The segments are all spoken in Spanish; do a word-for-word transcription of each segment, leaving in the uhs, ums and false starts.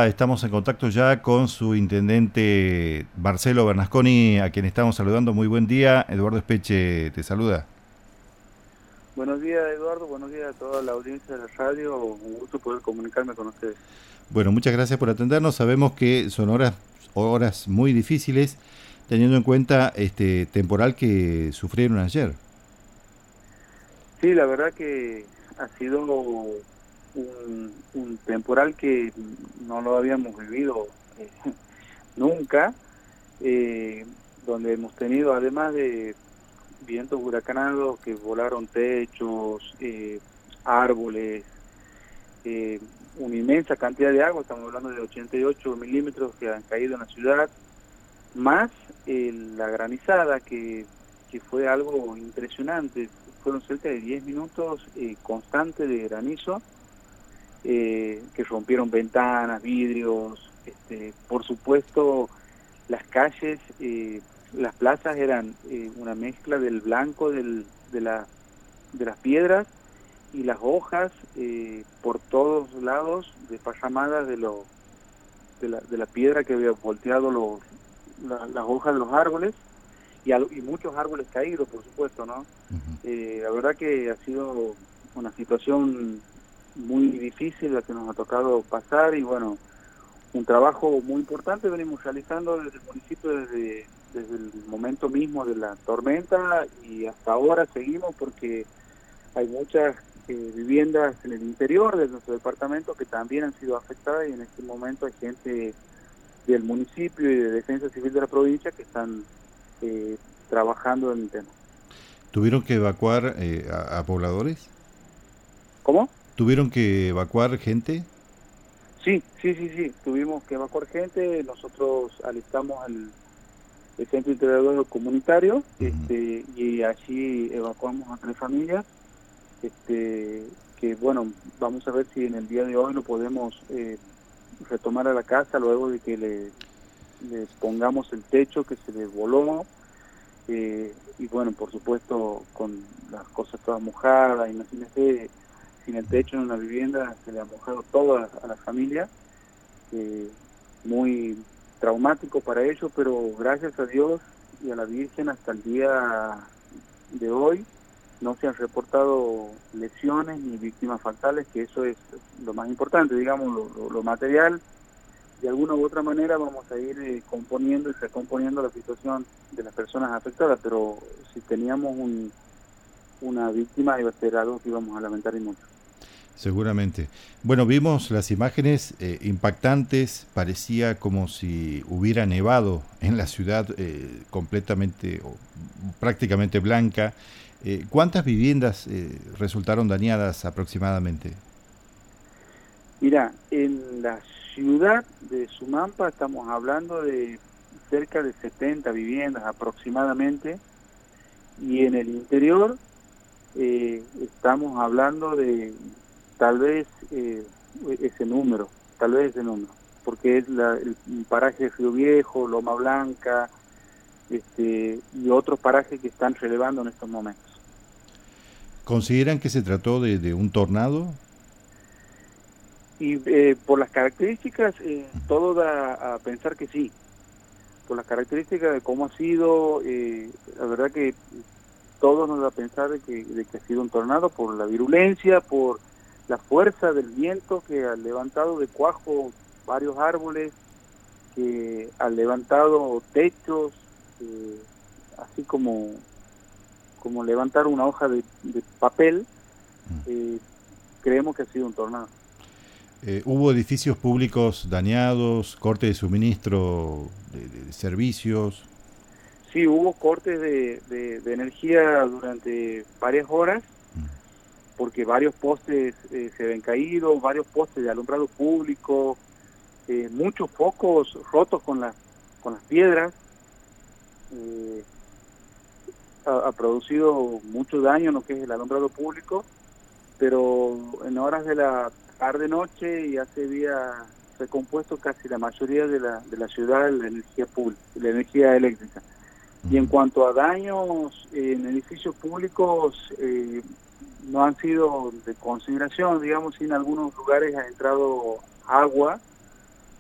Bernabá, estamos en contacto ya con su intendente Marcelo Bernasconi, a quien estamos saludando. Muy buen día, Eduardo Espeche te saluda. Buenos días, Eduardo. Buenos días a toda la audiencia de la radio. Un gusto poder comunicarme con ustedes. Bueno, muchas gracias por atendernos. Sabemos que son horas, horas muy difíciles, teniendo en cuenta este temporal que sufrieron ayer. Sí, la verdad que ha sido un, un temporal que no lo habíamos vivido eh, nunca, eh, donde hemos tenido, además de vientos huracanados que volaron techos, eh, árboles, eh, una inmensa cantidad de agua, estamos hablando de ochenta y ocho milímetros que han caído en la ciudad, más eh, la granizada, que, que fue algo impresionante. Fueron cerca de diez minutos eh, constantes de granizo, eh, que rompieron ventanas, vidrios. Este, por supuesto, las calles, eh, las plazas eran eh, una mezcla del blanco del, de, la, de las piedras y las hojas eh, por todos lados, desparramadas de, lo, de, la, de la piedra que había volteado los, la, las hojas de los árboles, y, al, y muchos árboles caídos, por supuesto, ¿no? Uh-huh. Eh, la verdad que ha sido una situación muy difícil la que nos ha tocado pasar, y bueno, un trabajo muy importante venimos realizando desde el municipio desde, desde el momento mismo de la tormenta, y hasta ahora seguimos porque hay muchas eh, viviendas en el interior de nuestro departamento que también han sido afectadas, y en este momento hay gente del municipio y de Defensa Civil de la provincia que están eh, trabajando en el tema. ¿Tuvieron que evacuar eh, a, a pobladores? ¿Cómo? ¿Tuvieron que evacuar gente? Sí, sí, sí, sí, tuvimos que evacuar gente. Nosotros alistamos el, el centro integrador comunitario, Uh-huh. este, y allí evacuamos a tres familias, este, que bueno, vamos a ver si en el día de hoy lo podemos eh, retomar a la casa luego de que le, le pongamos el techo que se le voló, eh, y bueno, por supuesto con las cosas todas mojadas. Imagínese, sin el techo en una vivienda se le ha mojado todo a, a la familia, eh, muy traumático para ellos, pero gracias a Dios y a la Virgen hasta el día de hoy no se han reportado lesiones ni víctimas fatales, que eso es lo más importante. Digamos, lo, lo, lo material, de alguna u otra manera vamos a ir eh, componiendo y recomponiendo la situación de las personas afectadas, pero si teníamos un, una víctima iba a ser algo que íbamos a lamentar y mucho. Seguramente. Bueno, vimos las imágenes eh, impactantes, parecía como si hubiera nevado en la ciudad, eh, completamente o prácticamente blanca. Eh, ¿Cuántas viviendas eh, resultaron dañadas aproximadamente? Mira, en la ciudad de Sumampa estamos hablando de cerca de setenta viviendas aproximadamente, y en el interior eh, estamos hablando de tal vez eh, ese número, tal vez ese número, porque es la, el paraje de Río Viejo, Loma Blanca, este, y otros parajes que están relevando en estos momentos. ¿Consideran que se trató de, de un tornado? Y eh, por las características, eh, todo da a pensar que sí. Por las características de cómo ha sido, eh, la verdad que todo nos da a pensar de que, de que ha sido un tornado, por la virulencia, por la fuerza del viento que ha levantado de cuajo varios árboles, que ha levantado techos, eh, así como, como levantar una hoja de, de papel. Eh, creemos que ha sido un tornado. Eh, ¿Hubo edificios públicos dañados, corte de suministro de, de servicios? Sí, hubo cortes de, de, de energía durante varias horas, porque varios postes eh, se habían caído, varios postes de alumbrado público, eh, muchos focos rotos con, la, con las piedras. Eh, ha, ha producido mucho daño en lo que es el alumbrado público, pero en horas de la tarde-noche ya se había recompuesto casi la mayoría de la, de la ciudad la energía pública, la energía eléctrica. Y en cuanto a daños en edificios públicos, eh, no han sido de consideración, digamos. En algunos lugares ha entrado agua,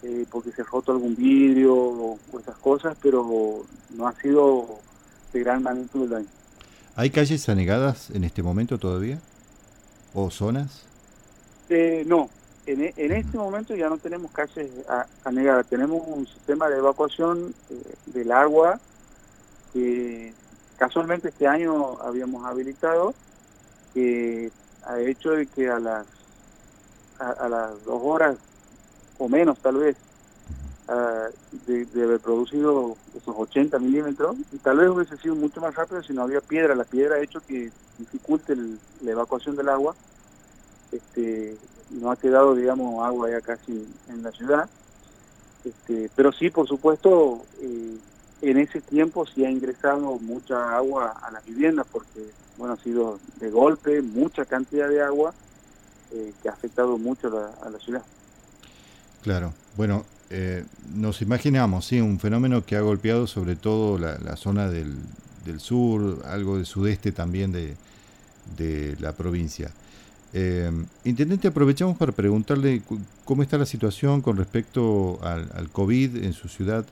eh, porque se ha roto algún vidrio o, o esas cosas, pero no ha sido de gran magnitud el daño. ¿Hay calles anegadas en este momento todavía? ¿O zonas? Eh, no, en, e- en este momento ya no tenemos calles a- anegadas, tenemos un sistema de evacuación eh, del agua que casualmente este año habíamos habilitado, que ha hecho de que a las a, a las dos horas o menos tal vez uh, de, de haber producido esos ochenta milímetros, y tal vez hubiese sido mucho más rápido si no había piedra. La piedra ha hecho que dificulte el, la evacuación del agua. Este, no ha quedado, digamos, agua ya casi en la ciudad, este, pero sí, por supuesto, eh, en ese tiempo sí ha ingresado mucha agua a las viviendas, porque, bueno, ha sido de golpe mucha cantidad de agua eh, que ha afectado mucho la, a la ciudad. Claro, bueno, eh, nos imaginamos, sí, un fenómeno que ha golpeado sobre todo la, la zona del, del sur, algo del sudeste también de, de la provincia. Eh, Intendente, aprovechamos para preguntarle cómo está la situación con respecto al, al COVID en su ciudad.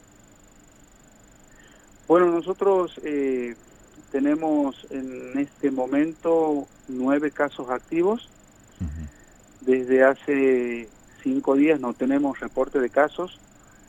Bueno, nosotros eh, tenemos en este momento nueve casos activos. Uh-huh. Desde hace cinco días no tenemos reporte de casos,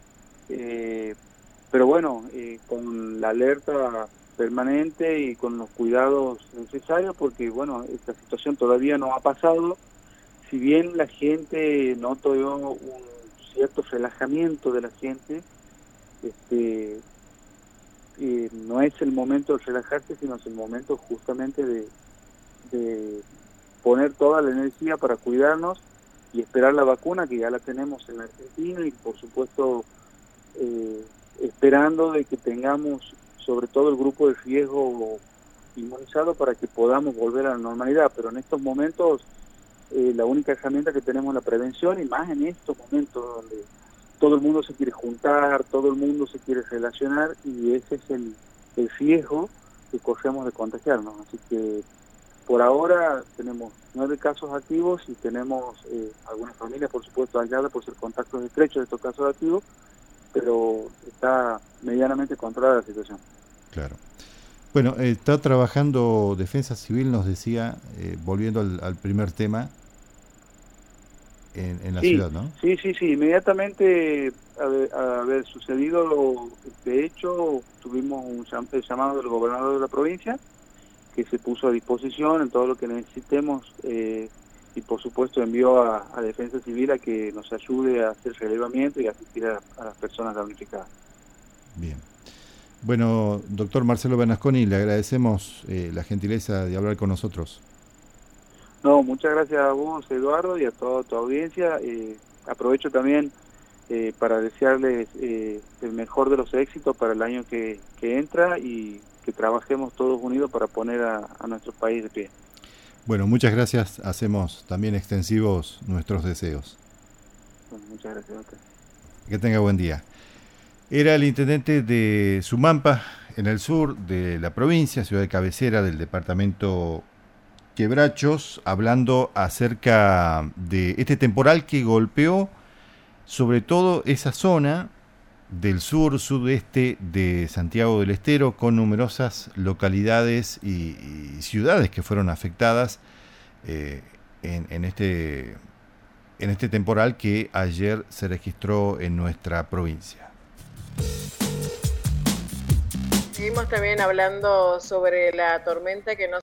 eh, pero bueno, eh, con la alerta permanente y con los cuidados necesarios, porque bueno, esta situación todavía no ha pasado. Si bien la gente notó un cierto relajamiento de la gente, este, eh, no es el momento de relajarse, sino es el momento justamente de, de poner toda la energía para cuidarnos y esperar la vacuna, que ya la tenemos en la Argentina, y por supuesto eh, esperando de que tengamos sobre todo el grupo de riesgo inmunizado para que podamos volver a la normalidad. Pero en estos momentos eh, la única herramienta que tenemos es la prevención, y más en estos momentos donde todo el mundo se quiere juntar, todo el mundo se quiere relacionar, y ese es el, el riesgo que corremos de contagiarnos. Así que por ahora tenemos nueve casos activos y tenemos eh, algunas familias, por supuesto, aisladas por ser contactos estrechos de estos casos activos, pero está medianamente controlada la situación. Claro. Bueno, eh, está trabajando Defensa Civil, nos decía, eh, volviendo al, al primer tema, en, en la sí, ciudad, ¿no? Sí, sí, sí. Inmediatamente haber, haber sucedido este hecho, tuvimos un llamado del gobernador de la provincia, que se puso a disposición en todo lo que necesitemos, eh, y por supuesto envió a, a Defensa Civil a que nos ayude a hacer relevamiento y a asistir a, a las personas damnificadas. Bien. Bueno, doctor Marcelo Bernasconi, le agradecemos eh, la gentileza de hablar con nosotros. No, muchas gracias a vos, Eduardo, y a toda tu audiencia. Eh, aprovecho también eh, para desearles eh, el mejor de los éxitos para el año que, que entra, y que trabajemos todos unidos para poner a, a nuestro país de pie. Bueno, muchas gracias. Hacemos también extensivos nuestros deseos. Bueno, muchas gracias, doctor. Que tenga buen día. Era el intendente de Sumampa, en el sur de la provincia, ciudad de cabecera del departamento Quebrachos, hablando acerca de este temporal que golpeó sobre todo esa zona del sur, sudeste de Santiago del Estero, con numerosas localidades y, y ciudades que fueron afectadas eh, en, en, este, en este temporal que ayer se registró en nuestra provincia. Seguimos también hablando sobre la tormenta que no